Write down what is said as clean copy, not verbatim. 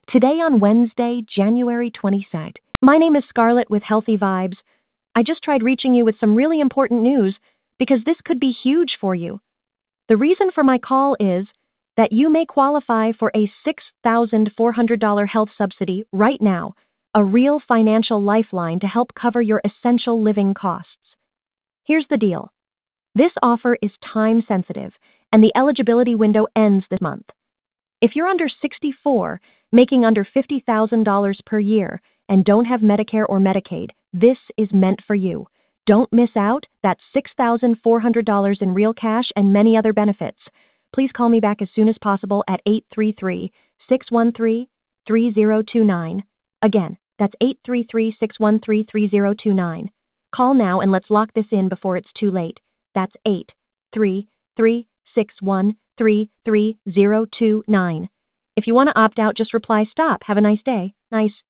Today on Wednesday, January 22nd. My name is Scarlett with Healthy Vibes. I just tried reaching you with some really important news because this could be huge for you. The reason for my call is that you may qualify for a $6,400 health subsidy right now, a real financial lifeline to help cover your essential living costs. Here's the deal. This offer is time sensitive and the eligibility window ends this month. If you're under 64, making under $50,000 per year, and don't have Medicare or Medicaid, this is meant for you. Don't miss out. That's $6,400 in real cash and many other benefits. Please call me back as soon as possible at 833-613-3029. Again, that's 833-613-3029. Call now and let's lock this in before it's too late. That's 833-613-3029. If you want to opt out, just reply stop. Have a nice day. Nice.